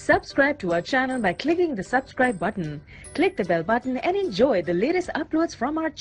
Subscribe to our channel by clicking the subscribe button. Click the bell button and enjoy the latest uploads from our channel.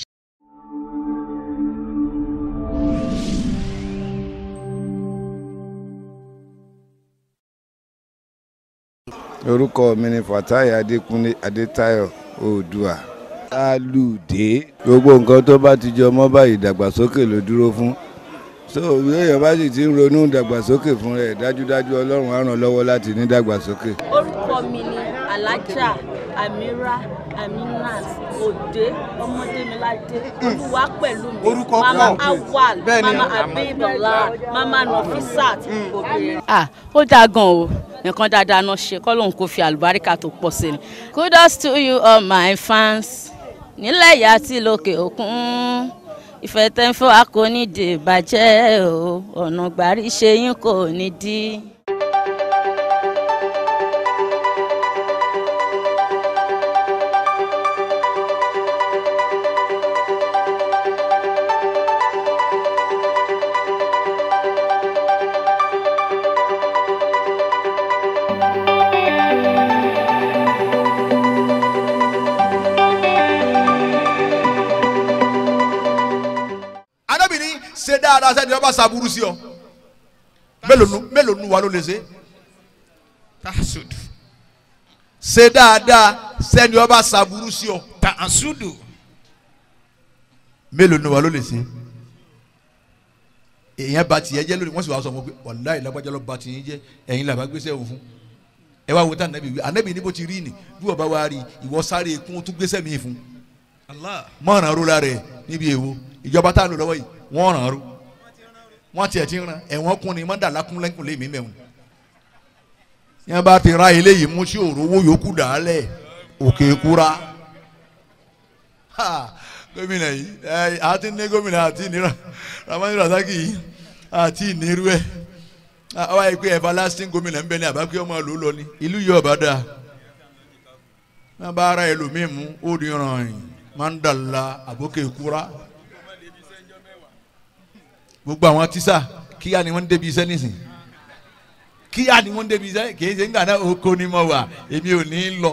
Orúkọ mi ni Fatai Adékúnlé Adétáyọ̀ Oòduà. Alùdé gbogbo nǹkan tó bá ti jọ mọ́ báyìí ìdàgbàsókè ló dúró fún. So èèyàn bá sì ti ń ronú ìdàgbàsókè fún rẹ̀ dájúdájú Ọlọ́run á ràn lọ́wọ́ láti ní ìdàgbàsókè. Orúkọ mi ni Alájà Amira Aminat Ode Ọmọdémiládé Olúwa pẹ̀lú mi Mama Awal Mama Abibullah Mama Nafisat obìnrin. Ó dáa gan o nǹkan dáadáa náà ṣe kọ́ lóun kò fi àlùbáríkà tó pọ̀ sí ni. Kudos to you all my fans nílẹ̀ yà àti lókè òkun ìfẹ́ tẹ́ ń fẹ́ wa kò ní dé bàjẹ́ o ọ̀nà gbàrí ṣe yín kò ní dí. Ṣe dáadáa sẹ́ni ọba ṣàbúrú sí ọ mélòó nu wa ló lè ṣe tahasudu ṣe dáadáa sẹ́ni ọba ṣàbúrú sí ọ tahasudu mélòó nu wa ló lè ṣe èèyàn bá tiẹ̀ jẹ́ lónìí wọ́n sì wá sọ wọn pé wàláhì lágbájá ló bá tiẹ̀ jẹ́ ẹ̀yin làbá gbéṣẹ́ òun fún ẹ wá wo tá ànábì wí ànábì ní bó ti rí ni bí wọ́n bá wá rí ìwọ sáré kún tún gbéṣẹ́ mi fún mọ̀ràn rúra rẹ̀ níbi èwo ìjọba tá a lò lọ́wọ́ yìí wọ́n ràn án rú wọ́n tiẹ̀ ti ràn ẹ̀wọ̀n kún ni mọ́dàlá kún lẹ́kùn lé mi mẹ́wọ̀n yẹn bá ti ra eléyìí mú sí òrówó yòókù dàálẹ̀ òkè kúra gómìnà yìí àti ní gómìnà àti ìnira Ramani Rasaki yìí àti ìnirú ẹ̀ àwa yìí pé everlasting gómìnà ń bẹ ní àbákẹ́ ọmọ ló lọ ní ìlú yìí ọ̀bá dáa wọ́n bá ara ẹlòmíì mú ó ní ràn yìí mọ́dàlá àbókè kúra gbogbo àwọn tíṣà kíá ni wọ́n ń débi iṣẹ́ nísìn kíá ni wọ́n ń débi iṣẹ́ kì í ṣe nígbà náà oko ni mo wà èmi ò ní lọ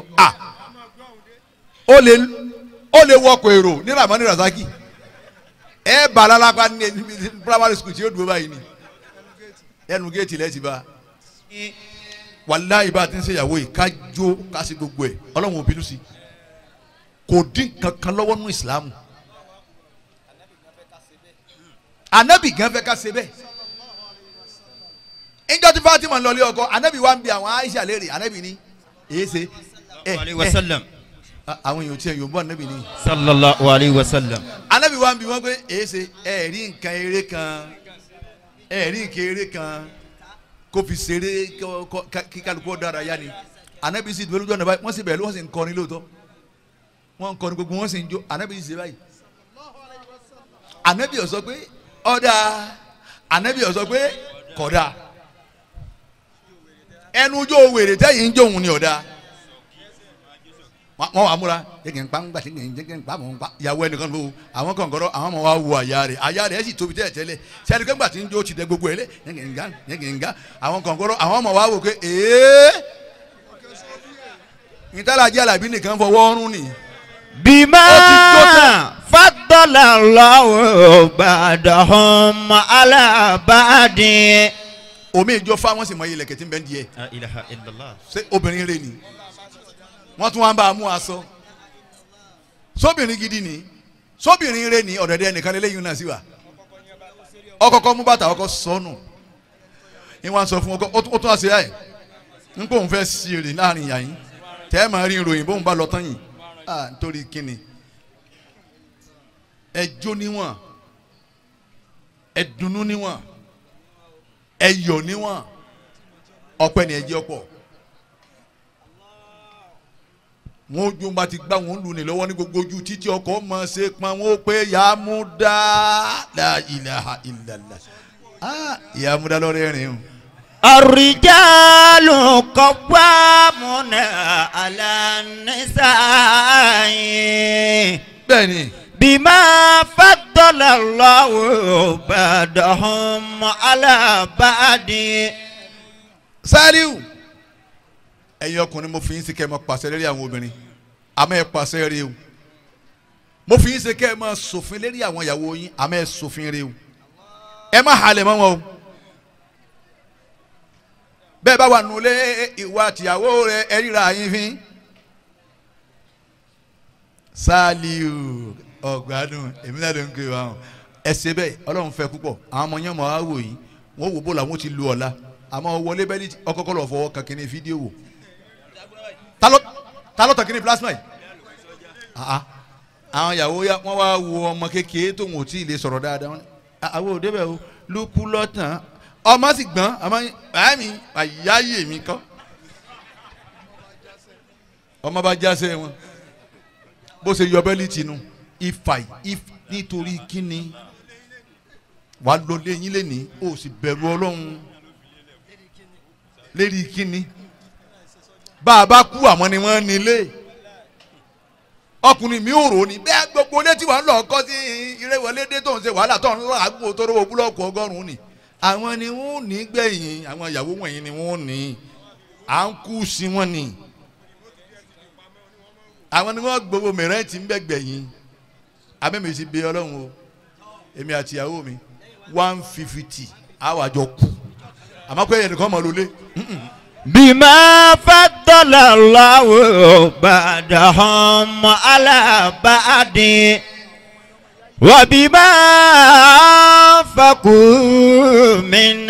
ó lè wọkọ̀ èrò ní Ramani Rasaki ẹ bà lálápá ní primary school tí ó dúró báyìí ni ẹnu géètì lẹ́sìn bá wàláhì bá ti ń ṣèyàwó yìí ká jó ká sí gbogbo ẹ̀ Ọlọ́run ò bínú sí kò dín kankan lọ́wọ́ nínú ìsìlámù. Anabi gan fẹ́ ká ṣe bẹ́ẹ̀ njọ́ tí Fatima ń lọ ilé ọkọ anabi wa ń bi àwọn Aisha léèrè anabi ní èyí ṣe àwọn èèyàn tí ẹ yóò bọ́ anabi ní. sallallahu alayhi wa sallam. anabi wa ń bi wọn pé èyí ṣe ẹ̀rí nǹkan eré kan kó fi ṣeré kí kálukú dára yá ni anabi sì dúró lójú ọ̀nà báyìí wọ́n sì bẹ̀rẹ̀ wọ́n sì ń kọrin lóòótọ́ wọ́n ń kọrin gbogbo wọ́n sì ń jó anabi sì ṣe báyìí anabi ó sọ pé ọ̀dà ànábì ó sọ pé kódà ẹnu ojú òwèrè tẹ́yìn ń jóun ni ọ̀dà wọ́n wà múra jẹ́gẹ̀ ń pa ń gbà jẹ́gẹ̀ ń pa mọ̀ ń pa ìyàwó ẹnìkan ló àwọn kọ̀ǹkọ̀rọ̀ àwọn ọmọ wa wo àyà rẹ̀ ẹ̀ sì tóbi tẹ́lẹ̀ sẹ́ni kẹ́ńgbà tí ń jó ti dẹ gbogbo ẹ̀ lé jẹ́gẹ̀ ń ga àwọn kọ̀ǹkọ̀rọ̀ àwọn ọmọ wa wò pé ìtàlájẹ́ Àlàbí nìkan fọwọ́ ọrùn ni. bima faddala Allahu ba'dahum ala ba'din. omi ìjọ fáwọn sì mọ iye lẹ̀kẹ̀ tí ń bẹ ń di ẹ. la ilaha illallah. ṣé obìnrin rẹ ni wọ́n tún wá ń bá a mú aṣọ sóbìnrin gidi ni sóbìnrin rẹ ni ọ̀dọ̀dẹ nìkan lélẹ́yìn náà sí wa ọkọ̀ọ̀kọ̀ mú bàtà ọkọ̀ sọnù ìwọ̀n sọ fún ọkọ̀ ó tún wá sí ẹ̀ ń pò ń fẹ́ sí èrè láàrin ìyá yín tẹ́ ẹ máa rí ìròyìn bóun bá lọ tán yìí nítorí kíni ẹjọ́ níwọ̀n ẹdùnnú níwọ̀n ẹyọ̀ níwọ̀n ọpẹ́ ni ẹjẹ́ ọ̀pọ̀ wọn ojú bá ti gbá wọn lù ní lọ́wọ́ ní gbogbo ojú títí ọkọ̀ mọ̀ ṣe pọn wọn ó pé Yàmúdá la ilaha illallah Yàmúdá lọ́rẹ́ rìn o. Ar-rijalu qawwamuna 'ala an-nisa'i. bẹ́ẹ̀ni. bima faddala Allahu ba'dahum 'ala ba'din. Saliu ẹ̀yin ọkùnrin mo fi yín sí kẹ́ ẹ máa pàṣẹ lérí àwọn obìnrin àmọ́ ẹ pàṣẹ rẹ o mo fi yín sí kẹ́ ẹ máa ṣòfin lérí àwọn ìyàwó yín àmọ́ ẹ ṣòfin rẹ o ẹ má halẹ̀ mọ́ wọn o bẹ́ẹ̀ bá wà nulẹ̀ ìwà tìyàwó rẹ ẹ ríra yín fín Sàlíù ọ̀gbádùn èmi náà ló ń kiri wa ẹ ṣe bẹ́ẹ̀ Ọlọ́run fẹ́ púpọ̀ àwọn ọmọ yẹn mọ̀ á wò yín wọ́n wò bó làwọn ti lu ọ̀la àmọ́ wọlé bẹ́ẹ̀ ní ọkọ̀kọ̀ lọ fọwọ́ kankan ní fídíò wò ta ló tàn kí ni plasma yìí àwọn ìyàwó wọn wá wo ọmọ kékeré tó wọn ò tí ì lè sọ̀rọ̀ dáadáa wọn àwọn òde bẹ́ẹ̀ o lukú lọ́tàn ọmọ sì gbọ́n àmọ́ àmì àyáyé mi kọ́ ọmọ bá jáse wọn bó ṣe yọ bẹ́ẹ̀lì tìǹú ifá nítorí kíni wàá lọ léyìn lẹ́ni ó sì bẹ̀rù Ọlọ́run lérí kíni bá a bá kú àwọn ni wọ́n nílé ọkùnrin mi ò rò ní bẹ́ẹ̀ gbogbo létí wà ń lọ kọ́ sí ìrẹ́wọlédé tó ń ṣe wàhálà tó ń lọ àgbo tó rówó búlọ́ọ̀kù 100 ni àwọn ni wọ́n ní gbẹ̀yìn àwọn ìyàwó wọ̀nyí ni wọ́n ní à ń kú sí wọn ni àwọn ni wọ́n gbogbo mìíràn ti ń bẹ̀ gbẹ̀yìn abẹ́mi ti bẹ Ọlọ́run o èmi àti ìyàwó mi 150 àwọn àjọ kù àmọ́ pé ẹnìkan mọ̀ lólé. بما فضل الله بعدهم على بعد وبما أنفقوا من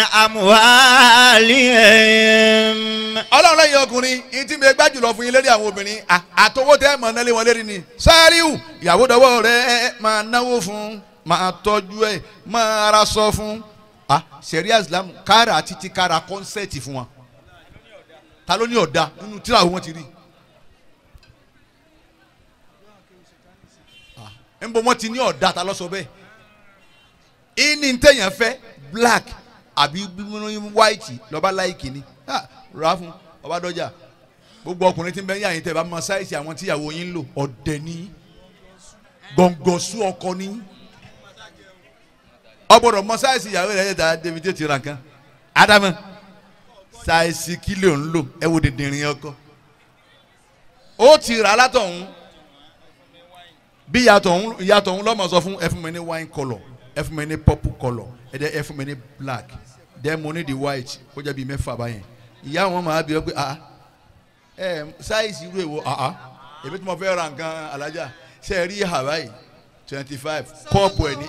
أموالهم. Ọlọ́run lẹ́yìn ọkùnrin yìí tí mi gbá jùlọ fún yín lérí àwọn obìnrin àtọwọ́ tẹ́ mọ̀ náà lé wọn lérí ni Sàlíù ìyàwó dọwọ́ rẹ̀ máa náwó fún máa tọ́jú ẹ̀ máa ra sọ fún sẹ̀ríà Islam kára títí kára kọ́nsẹ́ẹ̀tì fún wọn ta ló ní ọ̀dà nínú tíra wọn ti rí ń bọ wọn ti ní ọ̀dà ta ló sọ bẹ́ẹ̀ ìní ntẹ̀yàn fẹ́ black àbí white lọ́ba láìkì ni rà fún ọba dọ́jà gbogbo ọkùnrin tí ń bẹ yín àyìn tẹ̀ bá mọ sáìsì àwọn tíyàwó yín ń lò ọ̀dẹ̀ ní gbọ̀ngọ̀sù ọkọ ní ọgbọ́dọ̀ mọ sáìsì ìyàwó rẹ̀ yẹ dáa David ti ra nǹkan Ádámù sáìsì kílò ń lò ẹ wo dìndìnrín ọkọ ó ti rà látọ̀hún bí ìyàtọ̀ ọ̀hún lọ́mọ sọ fún ẹ fún mi ní wine colour ẹ fún mi ní purple colour ẹ fún mi ní black then mo ní the white kó jẹ́ bíi mẹ́fà báyẹn ìyá wọn máa bí ọ pé sáìsì irú èwo èmi tí mo fẹ́ ra nǹkan alájà ṣe é rí Hawaii 25 kọ́ọ̀pù ẹ̀ ní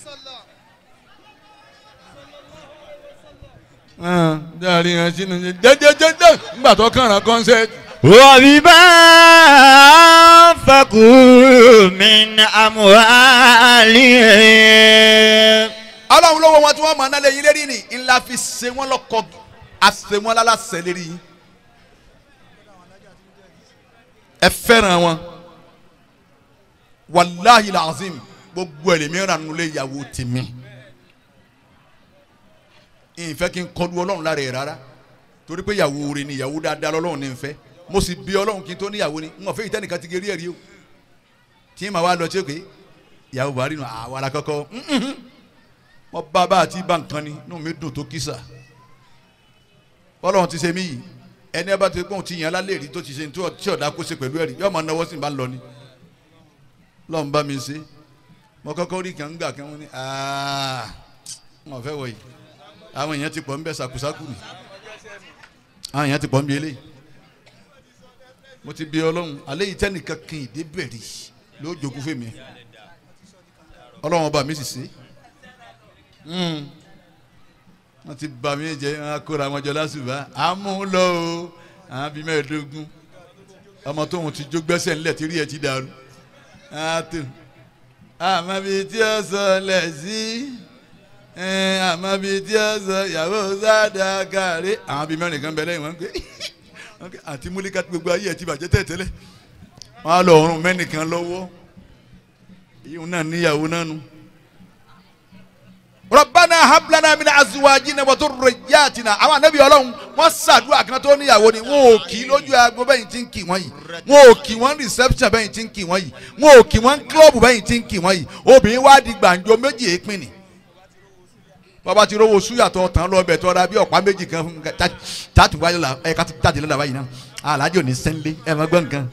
8. Dari yẹn sínú jẹjẹjẹjẹ nígbà tó kàn án kọ́nsẹ́ẹ̀tì. وبما أنفقوا من أموالهم. Ọlọ́run lọ́wọ́ wọn tí wọ́n máa ná lé yín lérí ni ńlá fi ṣe wọ́n lọ́kọ̀ àṣẹ wọn lálàṣẹ lérí yín. Ẹ fẹ́ràn wọn wàláhì làzim gbogbo ẹlẹ́mìíràn nulẹ̀ ìyàwó tèmi. Ìfẹ́ kí n kọlu Ọlọ́run lára ẹ̀ rárá torí pé ìyàwó rẹ̀ ni ìyàwó dáadáa lọ́lọ́run ní n fẹ́ mo sì bí Ọlọ́run kí n tó níyàwó ni n ò fẹ́ ìtẹ́nìkan ti gé rí ẹ̀rí o tí n máa wá lọ tí ó ké ìyàwó Buhari nù àwọn ará kọ́kọ́ wọ́n bá bá àti bá nǹkan ni inú mi dùn tó kísà Ọlọ́run ti ṣe mí yìí ẹni ẹ bá ti pọ́n ti yàn lálẹ́ rí tó ti ṣe tí ọ̀dà kó ṣe pẹ̀lú ẹ̀rí yóò máa náwó sí bá ń lọ ni lọ́n bá mi ṣe mo kọ́kọ́ rí kàn ń gbà kí wọ́n ní wọ́n fẹ́ wọ̀ yìí àwọn èèyàn ti pọ̀ ń bẹ sàkúsàkù ni àwọn èèyàn ti pọ̀ ń bí eléyìí mo ti bí Ọlọ́run alẹ́ yìí tẹ́nìkan kì í dé bẹ̀rẹ̀ ló jogún fèmí Ọlọ́run ọba mi sì ṣe wọ́n ti bà mí jẹ́ wọ́n kóra wọn jọ lásùbà àmúlò o àwọn bíi 15 ọmọ tóun ti jó gbẹ́sẹ̀ ńlẹ̀ tí rí ẹ̀ ti dàrú àmọ́ bíi tí ó sọ lẹ̀ sí àmọ́ bíi tí ó sọ ìyàwó sáadà kárí àwọn bíi mẹ́rin kan bẹ lẹ́yìn wọn pé àti múlíkà gbogbo ayé ẹ̀ ti bàjẹ́ tẹ̀tẹ́lẹ̀ wọn á lọ ọ̀run mẹ́nìkan lọ́wọ́ ìyóò náà níyàwó náà nù. Rabbana hablana min azwajina wa dhurriyyatina àwọn ànábì Ọlọ́run wọ́n ṣàdúrà kan tó níyàwó ni wọn ò kì í lójú agbo bẹ́yìn tí ń kì wọ́n yìí wọn ò kì wọ́n reception bẹ́yìn tí ń kì wọ́n yìí wọn ò kì wọ́n club bẹ́yìn tí ń kì wọ́n yìí obìnrin wá di gbàǹjo méjì èépin ni bàbá ti rówó súyàtọ̀ tán lọ bẹ̀ tọ́ra bí ọ̀pá méjì kan tàtúwáyé la ẹ̀ka jáde lọ́la báyìí náà alájò ní sẹ́ńlé ẹ̀ máa gbọ́ nǹkan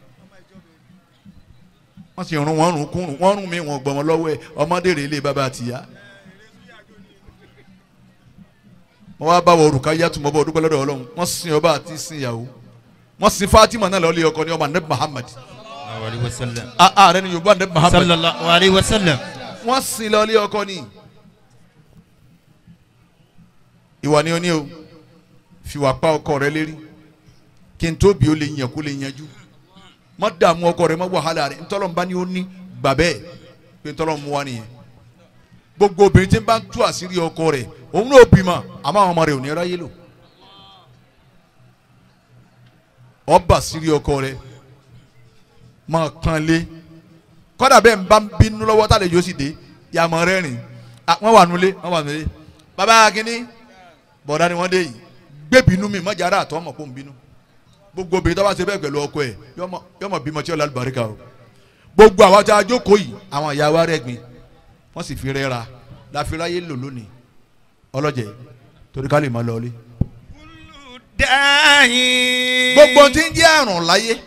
wọ́n sì rún wọn rún kúrún wọ́n rún mi wọ́n gbọ́ wọn lọ́wọ́ ẹ̀ ọmọdé rè lé bàbá àtìyá. wọ́n wá bá wọ òrùka yàtú mọ́ bọ́ ọdún pẹ́lẹ́dọ̀ ọlọ́run wọ́n sin ọba àti sin ìyàwó wọ́n sin Fatima náà lọ́ọ́lé ọkọ ní ọmọ anabi Muhammad. ààrẹ ni yorùbá anabi Muhammad. sallallahu alayhi wa sallam. wọ́n sin lọ́ọ́lé ọkọ ní. ìwà ni o ní o fìwà pa ọkọ rẹ lérí kí n tó bí o lè yàn kó lè yanjú má dààmú ọkọ rẹ má wàhálà rẹ ntọ́lọ́mùbá ni ó ní gbà bẹ́ẹ̀ pé ntọ́lọ́mù wa nìyẹn gbogbo obìnrin tí ń bá ń tú àṣírí ọkọ rẹ òun náà bímọ àmọ́ àwọn ọmọ rẹ ò ní ráyè lò ọba àṣírí ọkọ rẹ máa kàn lé kọ́dà bẹ́ẹ̀ ń bá ń bínú lọ́wọ́ tá lè yóò sì dé yàmọ̀ rẹ rìn wọ́n wà nulẹ̀ bàbá kínní bọ̀dá ni wọ́n dé yìí gbé bínú mi mọ̀jà ara àtọ́ ọmọ kó ń bínú gbogbo obìnrin tó bá ṣe bẹ́ẹ̀ pẹ̀lú ọkọ ẹ̀ yọmọ bímọ tí ó lálẹ́ bàríkà o gbogbo àwọn tí a jókòó yìí àwọn ìyá wa rẹ̀ gbin wọ́n sì fi rẹ́ra láfiráyé lò lónìí ọlọ́jẹ̀ torí ká lè máa lọlé. gbogbo tí ń jẹ́ àrùn láyé.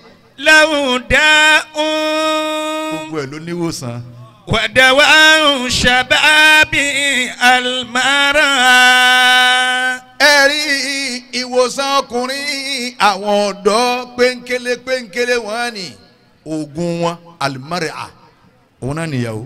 gbogbo ẹ̀ ló níwòsàn. wàdàwà ṣàbàbí àlùmárà. ẹ̀rí ìwòsàn ọkùnrin àwọn ọ̀dọ́ péńkélé wọn ni oògùn wọn àlùmárà òun náà nìyàwó.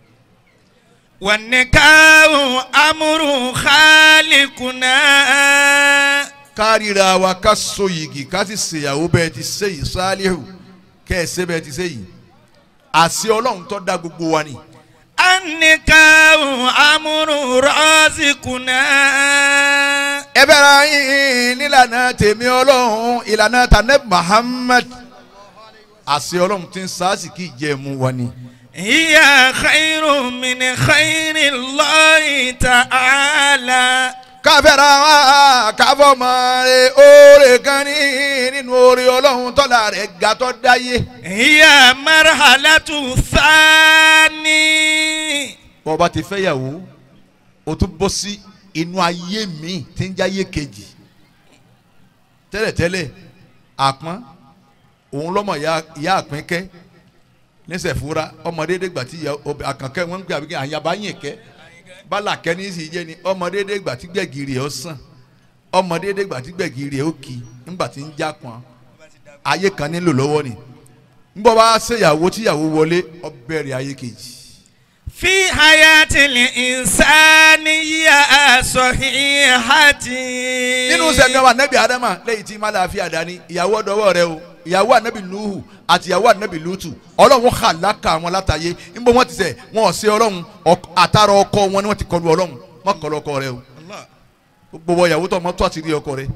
wànìkàwù amúrù khálíkùnà. kárìíra wa ká so yìgì ká sì ṣèyàwó bẹ́ẹ̀ ti ṣe yìí Sálíhù kẹ́ẹ̀ṣẹ́ bẹ́ẹ̀ ti ṣe yìí àṣẹ Ọlọ́run tó dá gbogbo wa ni. anìkàwù amúrù rọ́ọ̀sìkùnà. ẹ bẹ̀rẹ̀ yín nílànà tèmi Ọlọ́run ìlànà tànẹ́ Muhammad àṣẹ Ọlọ́run ti ń sáàsì kí ìjẹ́mu wa ni. hiya khairu min khairi Allahi ta'ala. káfẹ́ra wa káfọ́ mọ́ rẹ̀ oore kan ní nínú oore Ọlọ́run tọ́lá rẹ̀ gàtọ́ dáyé. hiya marhalatu thani. bọ́ bá ti fẹ́ yàwó o tún bọ́ sí inú ayé mi tí ń jáyé kejì tẹ́lẹ̀tẹ́lẹ̀ àpọ́n òun lọ́mọ ìyá àpínkẹ́ níṣẹ́ fúra ọmọ déédéé gbà tí àkànkẹ́ wọn ń gbé àbíkẹ́ àyàbá yìn kẹ́ bálà kẹ́ni sì jẹ́ ni ọmọ déédéé gbà tí gbẹ̀gìrì ẹ̀ ó sàn ọmọ déédéé gbà tí gbẹ̀gìrì ẹ̀ ó kì nígbà tí ń já pọn ayé kan nílò lọ́wọ́ ni nbọ bá ṣèyàwó tíyàwó wọlé ó bẹ̀rẹ̀ ayé kejì. fi hayatil insaniya sahihati. nínú sẹ́mi ọmọ anabi adama lẹ́yìn tí má láàfin àdáni ìyàwó ọ̀dọ́wọ́ rẹ o ìyàwó anabi nuhu àti ìyàwó anabi lutu ọlọ́run khalaka wọn látàyé nbọ wọn ti sẹ wọn ò ṣe ọlọ́run àtàrà ọkọ wọn ni wọn ti kọlu ọlọ́run wọn kọlu ọkọ rẹ o gbogbo wọn ìyàwó tó ọmọ tó àṣírí ọkọ rẹ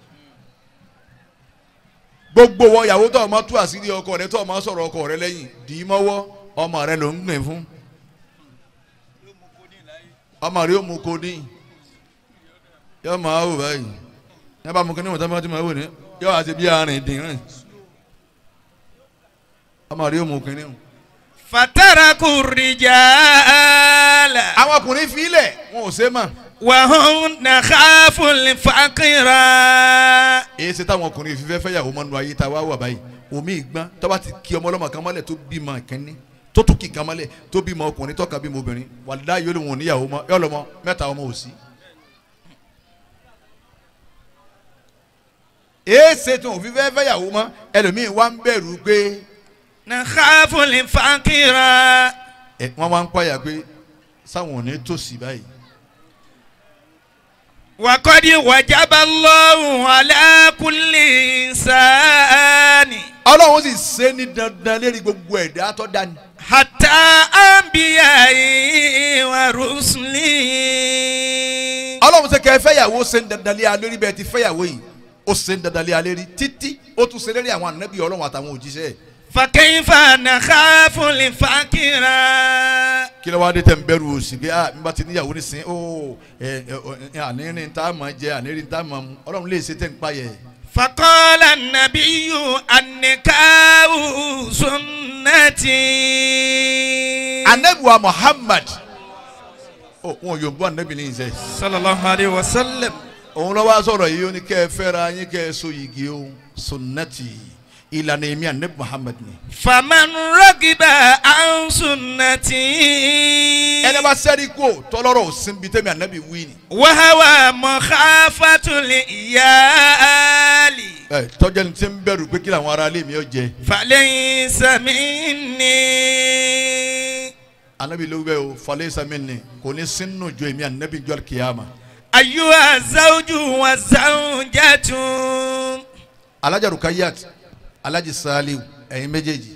gbogbo wọn ìyàwó tó ọmọ tó àṣírí ọkọ rẹ tó ọmọ sọ̀rọ̀ ọkọ rẹ lẹ́yìn dì í mọ́wọ́ ọmọ rẹ ló ń gbìn fún ọmọ rẹ ó mu kódì yóò máa wò báyìí ní abá mu kí ni wọn tó bá ti máa wò ní yóò wá sí bí arìn dín rìn ọmọ rẹ ó mu kí ni. fataraku rijala. àwọn ọkùnrin filẹ̀ wọn ò ṣe mọ̀. wàhùn nàkàfùn fàkìrà. èyí ṣe táwọn ọkùnrin fífẹ́ fẹ́ yàwó mọ́nu ayé tá a wá wà báyìí omi ìgbọ́n tó bá ti kí ọmọ ọlọ́mọ kan mọ́lẹ̀ tó bímọ kẹ́ni tó tún kì kan mọ́lẹ̀ tó bímọ ọkùnrin tó kàn bímọ obìnrin wàlúùdá yóò lè wọn níyàwó mọ́ yọ lọ́mọ mẹ́ta ọmọ òsì. èyí ṣe tí wọn fífẹ́ fẹ́ yàwó mọ́ ẹlòmíín wá ń bẹ̀rù pé. nàkàfùn fàkìrà. wọ́n wá ń pààyà pé sáwọn ò ní tòsí báyìí. وقد وجب الله على كل إنسان. Ọlọ́run sì ṣe ní dandan lérí gbogbo ẹ̀dá tó dání. حتى أنبياء ورسله. Ọlọ́run ṣe kẹ́ fẹ́yàwó ṣe ń dandan lé alórí bẹ́ẹ̀ ti fẹ́yàwó yìí ó ṣe ń dandan lé alérí títí ó tún ṣe lérí àwọn ànábì Ọlọ́run àtàwọn òjíṣẹ́. فكيف نخاف الفقر. kí ló wá dé tẹ̀ ń bẹ̀rù òsì pé n bá ti níyàwó nísìn ó àníní tá a máa jẹ àníní tá a máa mu Ọlọ́run lè ṣe tẹ̀ ń pa yẹ. فقال النبي النكاح سنتي. Ànábì wa Muhammad wọn yóò bọ́ ànábì ní ìṣe. صلى الله عليه وسلم. òun lọ́wọ́ sọ̀rọ̀ yìí ó ní kẹ́ ẹ fẹ́ra yín kẹ́ ẹ so yìgì o sunnati ìlànà èmi ànábì Muhammad ni. faman ragiba an sunnati. ẹni bá sẹ́rí kó tọ́lọ́rọ̀ òsínbi tẹ́mi ànábì wí ni. wahawa mukhafatul iyali. tọ́jà ní tí ń bẹ̀rù pé kí làwọn ará ilé mi ó jẹ. falaysa minni. ànábì ló bẹ́ẹ̀ o falaysa minni kò ní sínú jọ èmi ànábì jọ kìyàmà. ayyuha zawju wa zawjatun. alájà Rukayat alájì Saliu ẹ̀yin méjèèjì.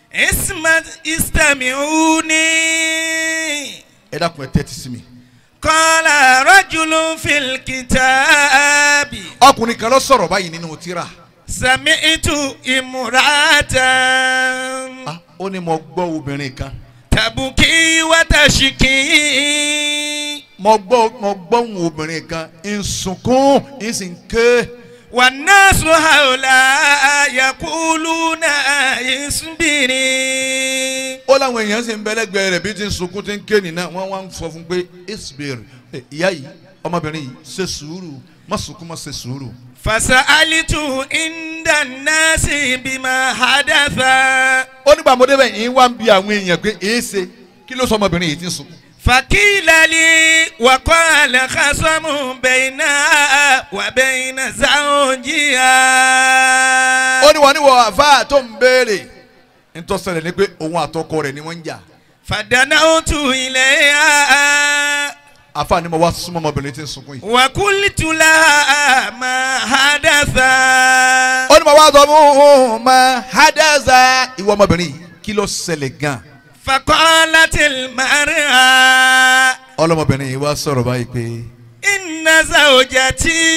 istami'uni. ẹ dákun ẹ tẹ́tí sí mi. qala rajulun fil kitabi. ọkùnrin kan ló sọ̀rọ̀ báyìí nínú tírà. sami'tu imra'atan. ó ní mo gbọ́ obìnrin kan. tabuki wa tashki. mo gbọ́ ohùn obìnrin kan ń sunkún ń sì ń ké. والناس هؤلاء يقولون اصبري. ó láwọn èèyàn sì ń bẹ lẹ́gbẹ̀ẹ́ rẹ̀ bí ti ń sunkún ti ń ké nìyẹn wọ́n wá ń sọ fún pé isbir ìyá yìí ọmọbìnrin yìí ṣe sùúrù má sunkún má ṣe sùúrù. فسألت عند الناس بما حدث. ó nígbà mo débẹ̀ yìí wá ń bi àwọn èèyàn pé èé ṣe kí ló sọ ọmọbìnrin yìí ti ń sunkún. فقيل لي وقال خصم بينها وبين زوجها. ó ní wọn ní wọ àfáà tó ń béèrè ntọ́sẹ̀lẹ̀ ni pé òun àtọkọ rẹ̀ ni wọ́n ń jà. فدنوت إليها. àfáà ni mo wá súnmọ́ ọmọbìnrin tí ń sunkún yìí. وقلت لها ما حدث. ó ní mo wá sọ fún ma hadaza ìwọ ọmọbìnrin yìí kí ló ṣẹlẹ̀ gan. فقالت المرأة. ọlọmọbìnrin yìí wá sọ̀rọ̀ báyìí pé. إن زوجتي.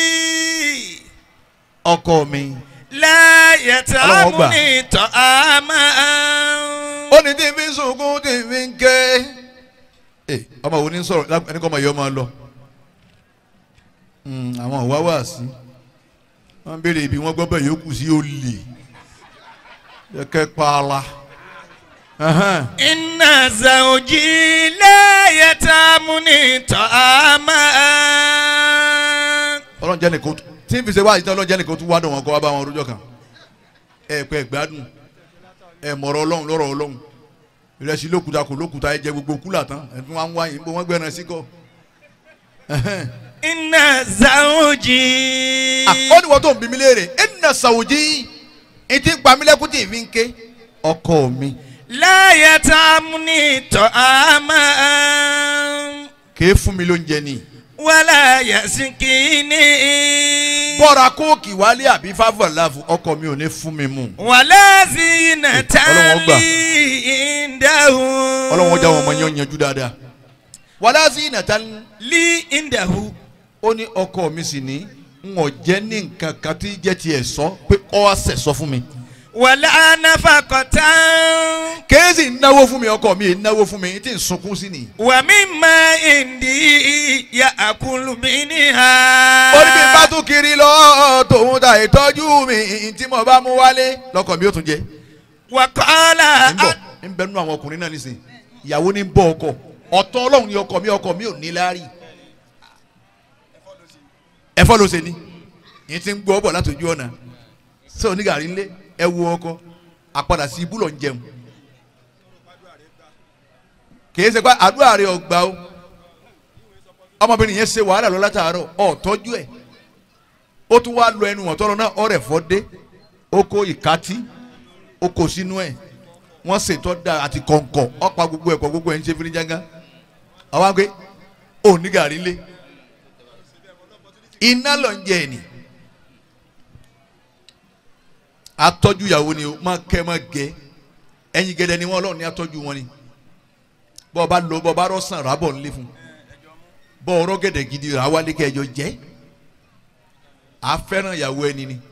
ọkọ mi. لا يطعمني طعاما. ó ní tí n fi ń sunkún tí n fi ń ké. ọmọ wo ni sọ̀rọ̀ ẹni kọ́ ọmọ yìí ọmọ lọ. àwọn òwá wà sí wọ́n béèrè ibi wọ́n gbọ́ bẹ́ẹ̀ yókù sí olè kẹ́kẹ́ paala. إن زوجي لا يطعمني طعاما. ọlọ́run jẹ́ nìkan tí n fi ṣe wá ìtàn ọlọ́run jẹ́ nìkan tún wá dùn wọn kọ́ wá bá wọn rújọ́ kan. pẹ́ gbádùn mọ̀rọ̀ ọlọ́run lọ́rọ̀ ọlọ́run ìrẹsì lókùtà kò lókùtà ẹ jẹ gbogbo kúlà tán ẹ tún wá ń wá yìí bó wọ́n gbẹ́ran sí kọ́. إن زوجي. ó ní wọ́n tó ń bí mi léèrè إن زوجي ìtì ń pa mí lẹ́kùn tí ì fi ń ké ọkọ mi. لا يطعمني طعاما. kèé fún mi lóúnjẹ ni. ولا يسقيني. bọ́ra kóòkì wálé àbí fáfọ̀ láàfù ọkọ mi ò ní fún mi mu. ولا زينة لي عنده. ọlọ́wọ́n já wọn ọmọ yẹn yanjú dáadáa. wàlá zinata لي عنده. ó ní ọkọ mi sì ní n ò jẹ́ ní nǹkan kan tí jẹ́ tiẹ̀ sọ pé ọ́ wá sẹ̀ sọ fún mi. ولا نفقة. kéésì náwó fún mi ọkọ mi náwó fún mi tí n sunkún sí ni. ومما عندي يأكل منها. ó ní bí n bá tún kiri lọ tòun ta ìtọ́jú mi tí mo bá mú wálé lọ́kọ mi ó tún jẹ. وقال. ń bẹ nínú àwọn ọkùnrin náà nísìnyí ìyàwó ní ń bọ ọkọ ọ̀tọ̀ ọlọ́run ni ọkọ mi ò ní láárí. ẹ̀fọ́ ló ṣe ni yìí ti ń gbọ́ bọ̀ látòjú ọ̀nà sọ onígàrí ńlẹ̀ ẹ wo ọkọ àpadà sí ibú lọ ń jẹun. kìí ṣe pé àdúrà rẹ ọgbà o ọmọbìnrin yẹn ṣe wàhálà lọ látàárọ̀ ọ̀tọ́jú ẹ̀ ó tún wá lọ ẹnu ọ̀tọ́rọ̀ náà ọ̀rẹ́ fọ́ dé ó kó ìkátí ó kó sínú ẹ̀ wọ́n ṣètò da àti kọ̀ǹkọ̀ ọ̀pá gbogbo ẹ̀kọ́ gbogbo ẹ̀ ń ṣe fún ní jágá àwọn àgbẹ̀ onígàrí ńlẹ̀ iná lọ ń jẹ ẹni atọ́jú ìyàwó ni o máa kẹ́ máa gẹ ẹyin gẹ́dẹ́ ni wọ́n Ọlọ́run ní atọ́jú wọn ni bọ́ọ̀ bá lọ bọ́ọ̀ bá rọ́ọ̀sán rábọ̀ ńlẹ̀ fún bọ́ọ̀ ọ̀rọ̀ gẹ́dẹ́ gidi rà wálé kẹjọ jẹ́ afẹ́ràn ìyàwó ẹni ni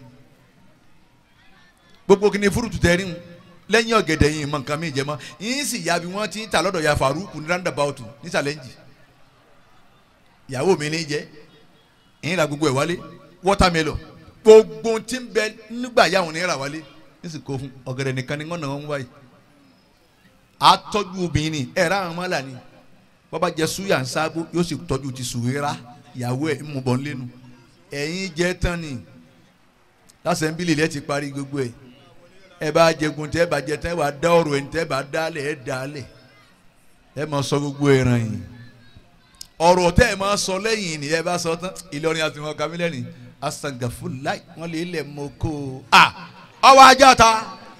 gbogbo kìíní fúrúùtù tẹ́rí ń lẹ́yìn ọ̀gẹ̀dẹ̀ yìí mọ̀ nǹkan mi jẹ́ mọ́ yìí sì ya bí wọ́n ti ń ta lọ́dọ̀ ya Faruku ní roundabout ní challenge ìyàwó mi ní jẹ́ ìyìn ra gbogbo ẹ̀ wálé watermelon gbogbo tí ń bẹ nígbà yà wọn ní ra wálé ní sì kó fún ọ̀gẹ̀dẹ̀ nìkan ní wọ́n ń wáyé atọ́jú obìnrin ẹ̀ rà wọn mọ́lá ni bọ́bá jẹ suya ń sáábó yóò sì tọ́jú ti sùwérà ìyàwó ẹ̀ ń mú bọ́ ńlẹ́nu ẹ̀yin jẹ́ tán ni lásẹ̀ńbílì lẹ́ ti parí gbogbo ẹ̀ ẹ bá jẹgun tẹ́ bá jẹ tán ẹ wà dá ọ̀rọ̀ ẹ̀ tẹ́ bá dálẹ̀ ẹ dálẹ̀ ẹ máa sọ gbogbo ẹran yìí ọ̀rọ̀ tẹ́ ẹ máa sọ lẹ́yìn ni ẹ bá sọ tán Ìlọrin àti wọn kàmílẹ̀ ni asangafulai wọn lè lẹ̀ mọ́ kó ọwọ́ ajá ta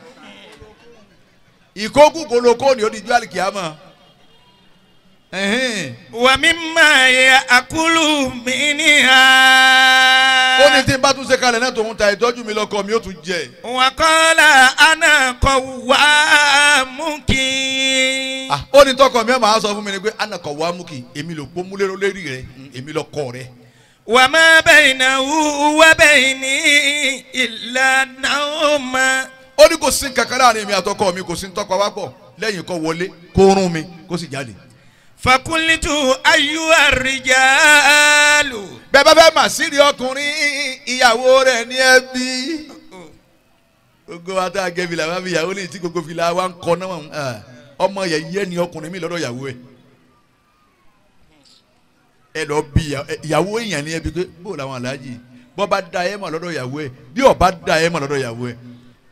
ìkókù koloko ni ó di ju àlìkìyàmọ́. Wa mimma ya'kulu minha. Ó ní tí n bá tún ṣe kalẹ̀ náà tòun ta ìtọ́jú mi lọ́kọ mi ó tún jẹ. Wa qala ana qawwamuki. Ó ní tọkọ mi ẹ̀ máa sọ fún mi ni pé ana qawwamuki èmi ló pọ́ múlẹ́rọ́ lérí rẹ̀ èmi lọ kọ́ rẹ̀. Wa ma baynahu wa bayni illa nawma. Ó ní kò sí kankan láàrin mi àtọkọ mi kò sí tọkọ wá pọ̀ lẹ́yìn kó wọlé kó rún mi kó sì jáde. Fakulitu ayyuha rijalu. Bẹ́ẹ̀ bá fẹ́ mà sírí ọkùnrin ìyàwó rẹ̀ ní ẹbí. Gbogbo wa tá a gẹ fìlà wá fi ìyàwó ní tí gbogbo fìlà wa ń kọ náà ọmọ yẹ̀yẹ́ ni ọkùnrin mi lọ́dọ̀ ìyàwó ẹ̀. Ẹ lọ bí ìyàwó èèyàn ní ẹbí pé bó làwọn aláàjì bọ́ bá da ẹ̀ mọ̀ lọ́dọ̀ ìyàwó ẹ̀ bí ọ̀ bá da ẹ̀ mọ̀ lọ́dọ̀ ìyàwó ẹ̀.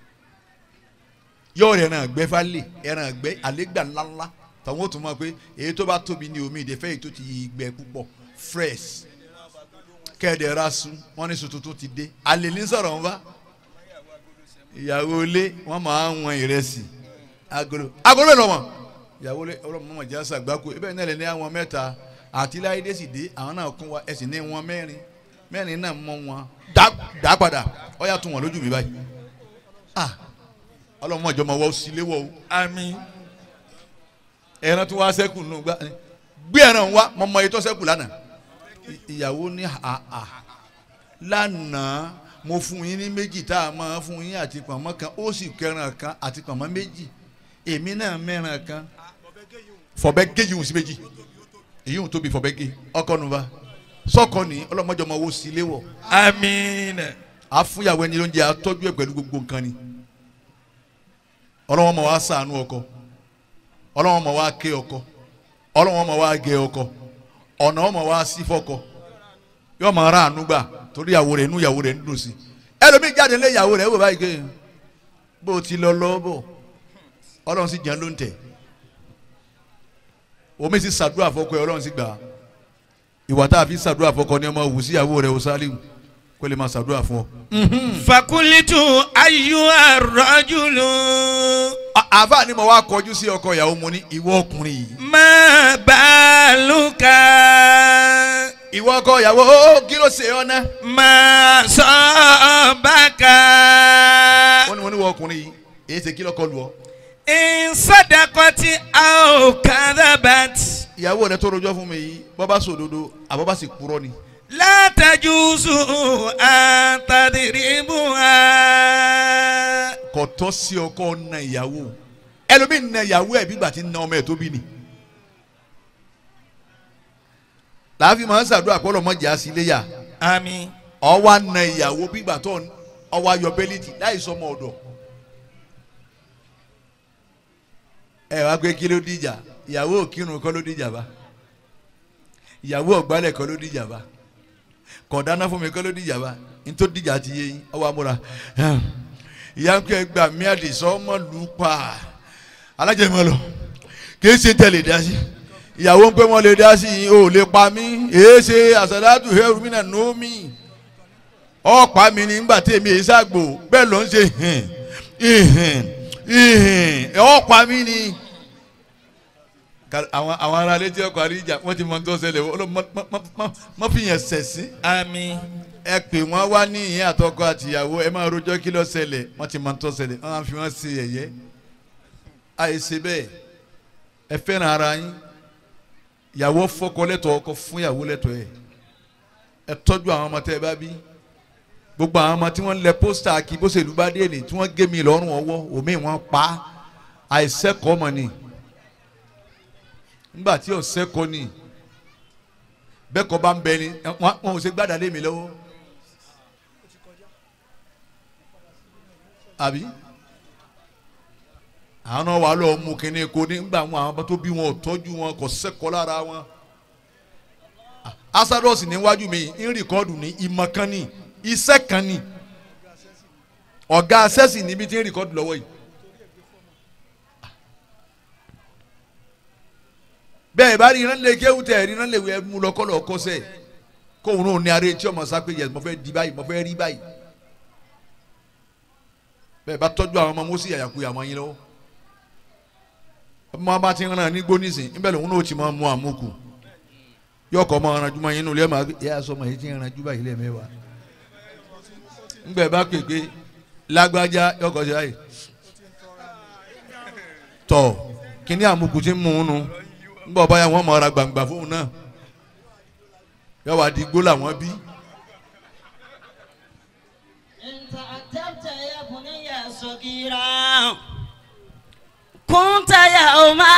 Yọ̀ọ̀ rẹ̀ ẹran àgbẹ̀ falẹ̀ ẹran àgbẹ̀ àlégbà ńláńlá tàwọn tó máa pé èyí tó bá tóbi ní omi ìdẹ́fẹ́ èyí tó ti gbẹ púpọ̀ fresh kẹ́ẹ̀dẹ̀ rasu wọ́n ní sùtútù ti dé alẹ́ ní sọ̀rọ̀ wọn bá ìyàwó ilé wọ́n máa ń wọn ìrẹsì agolo bẹ́ẹ̀ lọ́wọ́ ìyàwó ilé ọlọ́mọ mọ̀já sàgbákò ibẹ̀ náà lè ní àwọn mẹ́ta àti láyédè sì dé àwọn náà kún wa ẹ̀sìn ní wọn mẹ́rin náà mọ́ wọn dá padà ó yà tún wọn lójú mi báyìí ọlọ́mọ ìjọ máa wọ́ sílé wọ́ o. Àmín. Ẹran tó wá sẹ́kù nù gbé ẹran wá mọ ètò sẹ́kù lánàá ìyàwó ní lánàá mo fún yín ní méjì tá a máa fún yín àti pọ̀nmọ́ kan ó sì kẹran kan àti pọ̀nmọ́ méjì èmi náà mẹ́ran kan fọ̀bẹ́ gé yìí sí méjì èyí ò tóbi fọ̀bẹ́ gé ọkọ nu bá sọkọ ní ọlọ́mọdé ọmọ wo sí ilé wọ̀. Àmín. àfúnyàwó ẹni lóúnjẹ àtọ́jú ẹ̀ pẹ̀lú gbogbo nǹkan ni ọlọ́wọ́n mọ̀ wá ṣàánú ọkọ ọlọ́wọ́n mọ̀ wá ké ọkọ ọlọ́wọ́n mọ̀ wá gé ọkọ ọ̀nà ọmọ wá sí fọkọ yóò máa ra àánú gbà torí ìyàwó rẹ̀ inú ìyàwó rẹ̀ ń dùn sí ẹlòmíì jáde lé ìyàwó rẹ̀ wò báyìí ké bó ti lọ lọ́bọ̀ ọlọ́run sì jẹun ló ń tẹ̀ omi sì ṣàdúrà fọkọ ẹ ọlọ́run sì gbà ìwà tá a fi ṣàdúrà fọkọ ni ọmọ wù sí ìyàwó rẹ̀ Sálíù kó lè máa ṣàdúrà fún ọ. Fakulitu ayyuha rajulu. àbá ni mo wá kọjú sí ọkọ ìyàwó mo ní ìwọ ọkùnrin yìí. Ma baluka. ìwọ ọkọ ìyàwó ó kí ló ṣe ọ ná. Ma sabaka. wọ́n ní wọ́n ọkùnrin yìí èyí ṣe kí lọ́kọ lù ọ́. In sadaqati aw kadhabat. ìyàwó rẹ tó rojọ́ fún mi yìí bọ́ bá sòdodo àbọ̀ bá sì kúrọ́ ni. La tajuzu an tadribuha. kò tọ́ sí ọkọ na ìyàwó ẹlòmíì na ìyàwó ẹ̀ bí gbà tí ń na ọmọ ẹ̀ tó bí ni. láàfin máa ń ṣàdúrà pé ọlọ́mọdé á sí ilé yà. Àmín. ọwọ́ na ìyàwó bí gbà tó ọwọ́ ayọ̀ bẹ́líìtì láì sọmọ ọ̀dọ̀. ẹ wá pé kí ló dìjà ìyàwó òkírun kọ́ ló dìjà bá ìyàwó ọ̀gbálẹ̀ kọ́ ló dìjà bá kọ̀dáná fún mi kọ́ ló dìjà bá nítorí dìjà ti yé yín ọwọ́ amúra ìyá ń pẹ́ gbà mí àdìsọ́ ọmọ lù pa alájẹmọ́ lọ kìí ṣe tẹ̀lé dá sí ìyàwó ń pẹ́ wọ́n lè dá sí yín ò lè pa mí èé ṣe àṣàdátù ẹrù mí náà nù mí ọ̀pá mi ní nígbà tí èmi èyí ṣàgbò bẹ́ẹ̀ ló ń ṣe ọ̀pá mi ní àwọn ará létí ọkọ̀ àríjà wọ́n ti mọ tó ṣẹlẹ̀ mọ́ fi yẹn sẹ̀sí. Àmín. ẹ pè wọ́n wá ní ìyẹn àtọkọ àtìyàwó ẹ máa rojọ́ kí ló ṣẹlẹ̀ wọ́n ti mọ tó ṣẹlẹ̀ wọ́n á fi wọ́n ṣe ẹ̀yẹ. àìṣe bẹ́ẹ̀ ẹ fẹ́ràn ara yín ìyàwó fọ́kọ lẹ́tọ̀ọ́ ọkọ fún ìyàwó lẹ́tọ̀ọ́ ẹ̀ ẹ tọ́jú àwọn ọmọ tẹ́ ẹ bá bí gbogbo àwọn ọmọ tí wọ́n lẹ pósítà kí bó ṣe lù bá dé ní tí wọ́n gé mi lọ́rùn ọwọ́ òmíì wọ́n pa àìsẹ́kọ̀ọ́ mọ̀ ni nígbà tí ọ̀sẹ́kọ̀ọ́ ni bẹ́ẹ̀ kọ́ bá ń bẹ ni wọn ò ṣe gbádà lé mi lọ́wọ́ àbí àwọn náà wà lọ́ọ́ mú kínní kó nígbà wọn àwọn tó bí wọn ò tọ́jú wọn kò sẹ́kọ̀ọ́ lára wọn asados níwájú mi ń rìkọ́dù ní ìmọ̀ kan ní iṣẹ́ kan ní ọ̀gá sẹ́sì níbi tí ń rìkọ́dù lọ́wọ́ yìí. bẹ́ẹ̀ bá rí iná lè kéwù tẹ̀ rí iná lè wẹ́ mú lọ́kọ́lọ́ kọ́sẹ̀ kóhun náà ní aré tí ọmọ sápé yẹ mo fẹ́ di báyìí mo fẹ́ rí báyìí. bẹ́ẹ̀ bá tọ́jú àwọn ọmọ mọ́sí àyàkuyà mọ́ yín lọ́wọ́ ọmọ bá ti ń rán nígbó nísìn níbẹ̀ lòun náà ti máa mú àmúkù yọkọ̀ ọmọ ọ̀ràn jùmọ̀ yín nù lẹ́ẹ̀ máa yẹ asọ́mọ yìí ti ń rán jùbà yìí lẹ́ẹ̀mẹ́wàá ńgbẹ̀ bá pèpè lágbájá yọkọ̀ ṣe àyè tọ̀ kíní àmúkù ti ń mú un nù ńgbọ̀ báyà wọ́n mọ̀ ọ́ra gbàǹgbà fóun náà yọ wá di gbó làwọn bí. كنت يوما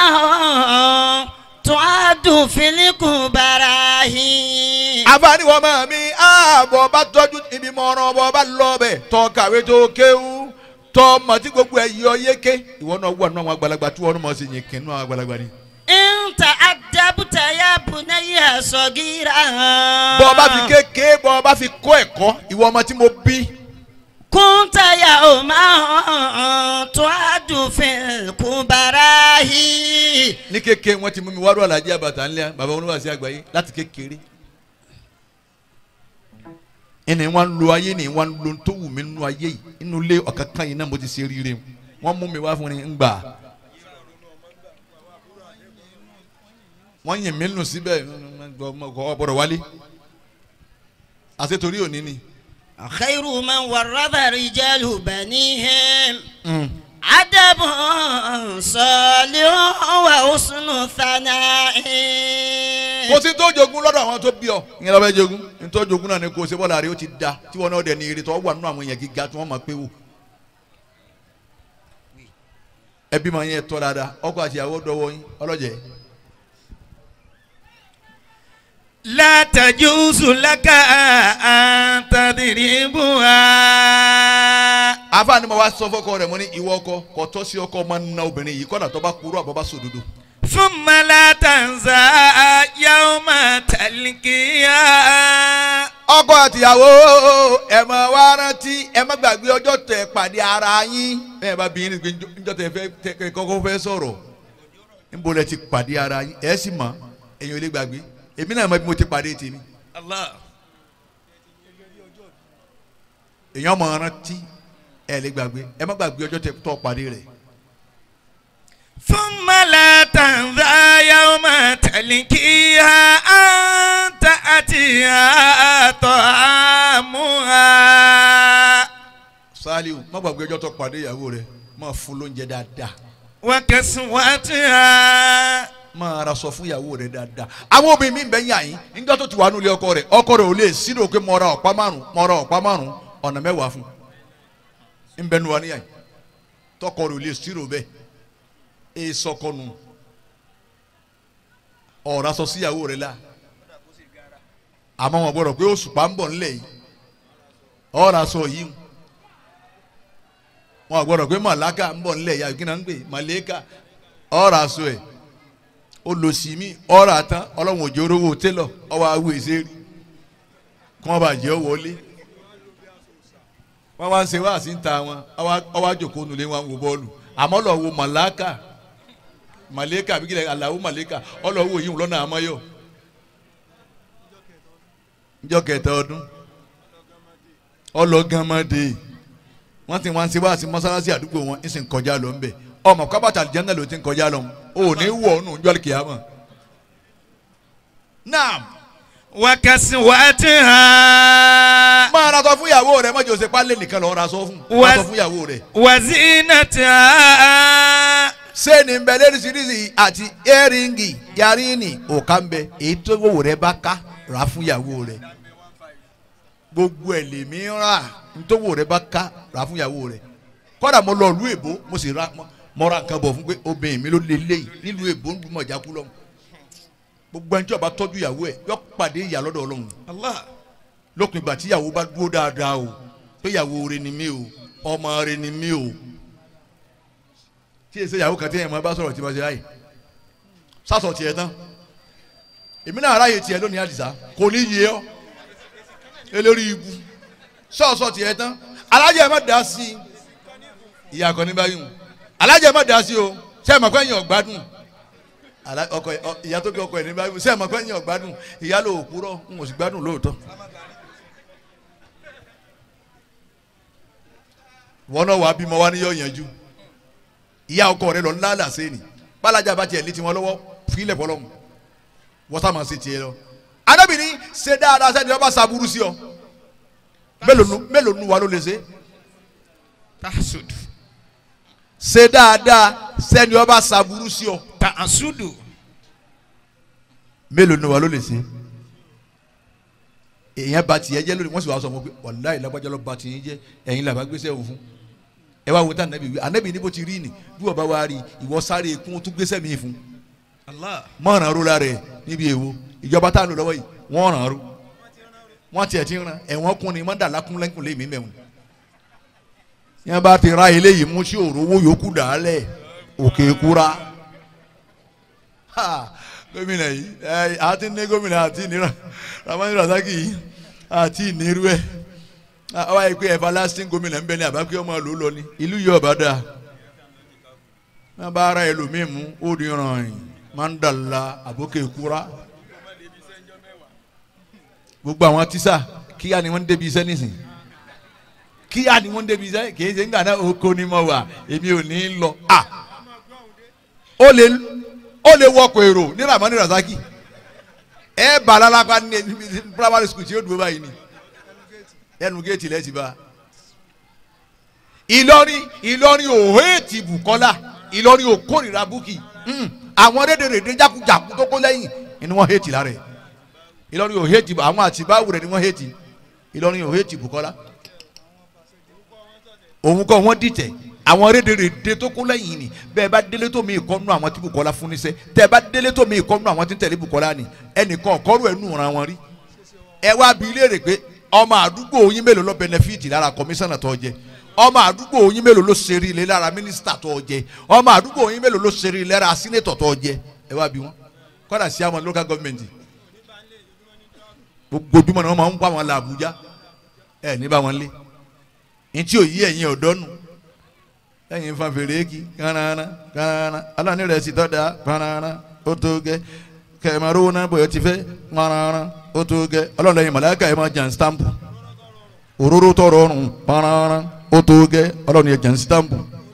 تعد في الكبراه. àbáni wọ́n máa mi ààbọ̀ bá tọ́jú ibi mọ̀ràn ọ̀bọ̀ bá lọ bẹ̀ tọ́ kàwé tó kéwú tọ́ mọ̀ tí gbogbo ẹ̀ yọ yéké ìwọ náà wà nínú àwọn àgbàlagbà tí wọ́n mọ̀ sí yìí kì í nínú àwọn àgbàlagbà ni. إن تأدبت يا بني صغيرا. bọ́ bá fi kéèké bọ́ bá fi kọ́ ẹ̀kọ́ ìwọ ọmọ tí mo bí. كنت يوما تعد في الكبراه. ní kéèké wọ́n ti mú mi wárú Àlàjí Àbàtà ńlẹ̀ bàbá oníwàásí àgbáyé láti kékeré. ẹnì wọn lo ayé ni wọn lo tó wù mí nínú ayé yìí inú ilé ọ̀kankan yìí náà mo ti ṣe rire wọn mú mi wá fún ni ń gbà. wọ́n yìn mí nù síbẹ̀ ọ̀bọ̀rọ̀ wálé àṣetorí òní ni. خير من ورث رجال بنيهم أدب صالح وحسن ثناء. kò sí tó jogún lọ́dọ̀ àwọn tó bí ọ ìyẹn lọ́ọ́ fẹ́ jogún ní tó jogún náà ni kò sí bọ́lá rẹ ó ti da tí wọn náà dẹ̀ ní ìrètò wà nínú àwọn èèyàn gíga tí wọ́n máa pé wò. ẹbí máa yẹn tọ́ dáadáa ọkọ àti ìyàwó dọ́wọ́ yín ọlọ́jẹ̀. لا تجوز لك أن تضربها. àfáà ni mo wá sọ fọkọ rẹ mo ní ìwọ ọkọ kò tọ́ sí ọkọ máa ń na obìnrin yìí kọ́nà tó bá kúrò àbọ̀ bá sòdodo. ثم لا تنسى يوم تلقيها. ọkọ àtìyàwó ẹ máa wá rántí ẹ má gbàgbé ọjọ́ tẹ́ pàdé ara yín ẹ bá bí yín níjọ́ tẹ́ fẹ́ kọ́kọ́ fẹ́ sọ̀rọ̀ níbo lẹ ti pàdé ara yín ẹ sì mọ̀ èyàn ò lè gbàgbé èmi náà mọ̀ bí mo ti pàdé tèmi. Allah. èyàn mọ̀ rántí ẹ lè gbàgbé ẹ má gbàgbé ọjọ́ tẹ́ tọ́ pàdé rẹ̀. ثم لا تنسى يوم تلقيها أن تأتيها طعامها. Saliu má gbàgbé ọjọ́ tọ́ pàdé ìyàwó rẹ̀ má fún lóúnjẹ dáadáa. وكسوتها. máa ra sọ fún ìyàwó rẹ̀ dáadáa. àwọn obìnrin mi ń bẹ yàn yín nígbà tó ti wà nílé ọkọ rẹ̀ ò lè sírò pé mo ra ọ̀pá márùn ọ̀nà mẹ́wàá fún ń bẹ nu wa níyàn yín tọkọ rẹ̀ ò lè sírò bẹ́ẹ̀ e sọkọnu ọ̀rọ̀ aṣọ síyàwó rẹ̀ la àmọ́ wọn gbọ́dọ̀ pé oṣù pa ń bọ̀ nílẹ̀ yìí ọ̀rọ̀ aṣọ yìí wọn gbọ́dọ̀ pé màláka ń bọ̀ nílẹ̀ yìí kí náà ń pè màlẹ́ka ọ̀rọ̀ aṣọ ẹ̀ olùsìmí ọ̀rọ̀ àtàn ọlọ́run òjò orówó télọ̀ ọwọ́ awé ìṣeré kí wọ́n bá jẹ́ wọlé wọ́n wá ń ṣe wáàsí ń ta wọn ọwọ́ àjòkó nulẹ̀ wọn wò bọ́ọ̀lù àmọ́ lọ wo màláka màlẹ́kà bí kílẹ̀ aláwo màlẹ́kà ọlọ́wọ́ yìí lọ́nà àmọ́yọ̀ níjọ́ kẹta ọdún ọlọ́gánmọ́dé wọ́n ti wọ́n ṣe wá sí mọ́sálásí àdúgbò wọn ń sì ń kọjá lọ ńbẹ ọmọ kábàtà àlìjánnà ló ti ń kọjá lọ ò ní wọ̀ ọ́nù níjọ́ kìámà. naam. وكسوتها. máa ra sọ fún ìyàwó rẹ mọ́jọ́ ṣe pálẹ̀ nìkan lọ́ọ́ ra sọ fún ìyàwó rẹ. وزينتها. sẹ́ni ń bẹ lẹ́rìsìrìsì àti ẹ́rìngì yarini òkà ń bẹ èyí tó wò rẹ bá ká rà fún ìyàwó rẹ gbogbo ẹ̀ lèmi rà tó wò rẹ bá ká rà fún ìyàwó rẹ kọ́dà mo lọ ìlú èbó mo sì ra nǹkan bọ̀ fún pé obìnrin mi ló lé léyìí nílùú èbó ń gbọmọ ìjà kú lọ́hùn gbogbo ẹni tí ó bá tọ́jú ìyàwó ẹ̀ yọ pàdé ìyà lọ́dọ̀ Ọlọ́run Allah. lópin ìgbà tí ìyàwó bá dúró dáadáa o pé ìyàwó rẹ ni mí o ọmọ rẹ ni mí o tí èsè ìyàwó kan tí èèyàn bá sọ̀rọ̀ tí wọ́n ṣe láyè sásọ̀ tiẹ̀ tán èmi náà aráyè tiẹ̀ lónìí àdìsá kò ní yé ọ elórí ibu sọ́ọ̀sọ́ tiẹ̀ tán alájẹ má dá sí ìyá kan ní báyìí mu alájẹ má dá sí o ṣé ẹ mọ̀ pé ẹ̀yin ọ̀gbádùn ìyá tó bí ọkọ ẹ̀ ní báyìí mu ṣé ẹ mọ̀ pé ẹ̀yin ọ̀gbádùn ìyá ló òkúrọ̀ ń ò sì gbádùn lóòótọ́. wọn náà wàá bímọ wá ní yọ yanjú ìyá ọkọ rẹ lọ ńlá làṣẹ ni bálájà bá tiẹ̀ létí wọn lọ́wọ́ fílẹ̀ fọlọ́mù wọ́n sá máa ṣe tiẹ̀ lọ. arábìnrin ṣe dáadáa sẹ́ni ọba ṣàbúrú sí ọ mélòó nu wa ló lè ṣe. tahasudu. ṣe dáadáa sẹ́ni ọba ṣàbúrú sí ọ. tahasudu. mélòó nu wa ló lè ṣe. èèyàn bá tiẹ̀ jẹ́ lónìí wọ́n sì wá sọ wọn pé wàláhì lágbájá ló bá tiẹ̀ jẹ́ ẹ̀yin làbá gbéṣẹ́ òun fún. ẹ wá wo tá ànábì wí ànábì ní bó ti rí ni bí wọ́n bá wá rí ìwọ sáré kún tún gbéṣẹ́ mi fún. mọ̀ràn ro la rẹ̀ níbi èwo ìjọba tá a lò lọ́wọ́ yìí wọ́n ràn án ro wọ́n tiẹ̀ ti ràn ẹ̀wọ̀n kun ni mọ́dàlá kún lẹ́kùn lé mi mẹ́wọ̀n. yẹn bá ti ra eléyìí mú sí òrówó yòókù dàálẹ̀ òkè kúra. gómìnà yìí àti ní gómìnà àti ìnira Ramani Razaki yìí àti ìnirú ẹ̀ àwa yìí pé everlasting gómìnà ń bẹ ní àbákẹ́ ọmọ ló lọ ní ìlú yìí ọba dáa. wọ́n bá ara ẹlòmíì mú ó di ràn yín mandala àbókè kúra. gbogbo àwọn tíṣà kíá ni wọ́n ń débi iṣẹ́ nísìn kíá ni wọ́n ń débi iṣẹ́ kì í ṣe nígbà náà oko ni mo wà èmi ò ní í lọ. ó lè wọkọ̀ èrò ní Ramani Razaki ẹ bá alálápá ní primary school tí ó dúró báyìí ni ẹnu géètì lẹ́tì bá. Ìlọrin òhèètì Bùkọ́lá Ìlọrin òkórìíra Bukky àwọn rédèrèdè jákujàku tó kó lẹ́yìn ni wọ́n hèètì lára ẹ̀. Ìlọrin òhèètì àwọn àtibáwò rẹ̀ ni wọ́n hèètì Ìlọrin òhèètì Bùkọ́lá òun kọ́ wọ́n dìtẹ̀ àwọn rédèrèdè tó kó lẹ́yìn ni bẹ́ẹ̀ bá délé tó mi ìkọ́nú àwọn tí Bùkọ́lá fún níṣẹ́ tẹ́ bá délé tó mi ìkọ́nú àwọn tí ń tẹ̀lé Bùkọ́lá ni ẹnìkan ọ̀kọ́rù ẹ̀ nù ra wọn rí. ẹ wá bi léèrè pé ọmọ àdúgbò yín mélòó ló bẹnẹfíìtì lára kọmíṣánná tó jẹ ọmọ àdúgbò yín mélòó ló ṣeré ilé lára mínísítà tó jẹ ọmọ àdúgbò yín mélòó ló ṣeré ilé lára sínétọ̀ tó jẹ ẹ wá bi wọn kọ́dà sí àwọn local government gbogbo ojúmọ́ ni wọ́n máa ń pa wọn la Àbújá ẹ ní bá wọn lé ntí òyí ẹ̀yin ọ̀dọ́nu ẹ̀yin fa fèrè kí kánana aláàánú rẹ̀ sì tọ́ da kánana ó tó gẹ́ kẹ̀mẹ́rún náà bóyá ti fẹ́ kánana ó tó gẹ́ ọlọ́run lẹ́yìn màláíkà ẹ̀ máa jàn stamp òróró tọrọ ọrùn kánana ó tó gẹ́ ọlọ́run yẹ jàn stamp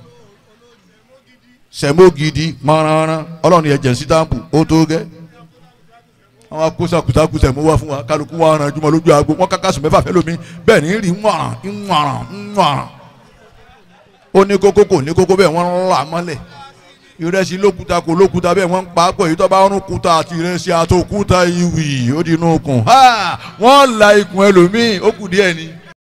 sẹ̀mó gidi kánana ọlọ́run yẹ jàn stamp ó tó gẹ́ àwọn akóṣàkùsàkùsà mú wá fún wa kálukú wa ràn jùmọ̀ lójú àgbo wọn kákà sùn mẹ́fà fẹ́ lómi bẹ́ẹ̀ ní rí ńwàràn ó ní kókó kò ní kókó bẹ́ẹ̀ wọ́n ń là mọ́lẹ̀ ìrẹsì lókúta kò lókúta bẹ́ẹ̀ wọ́n ń pa á pọ̀ èyí tó bá rún kúta àti ìrẹsì àtòkúta ìwì ó di inú okùn wọ́n la ikùn ẹlòmíì ó kù díẹ̀ ni